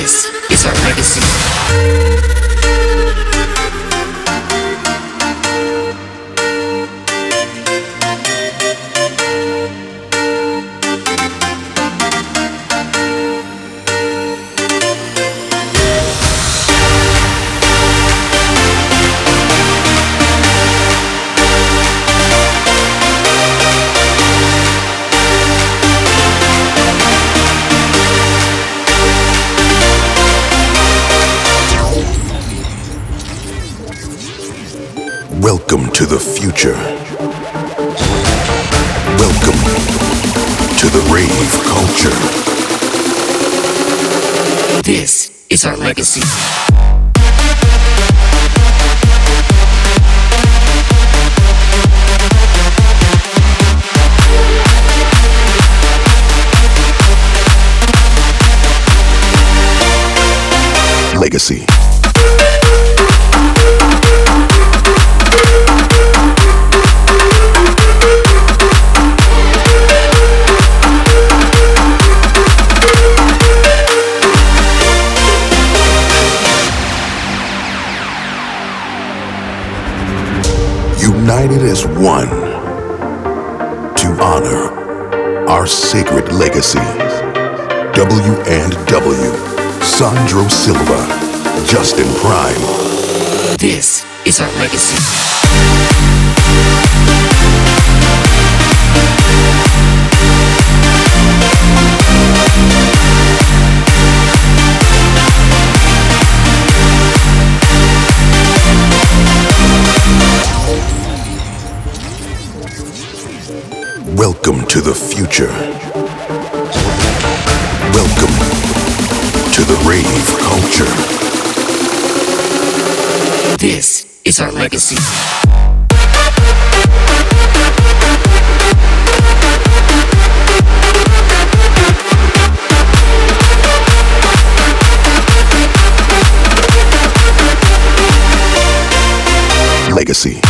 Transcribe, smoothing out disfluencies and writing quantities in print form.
This is our legacy. Welcome to the future. Welcome to the rave culture. This is our legacy. Legacy. United as one to honor our sacred legacy. W&W, Sandro Silva, Justin Prime. This is our legacy. Welcome to the future. Welcome to the rave culture. This is our legacy. Legacy.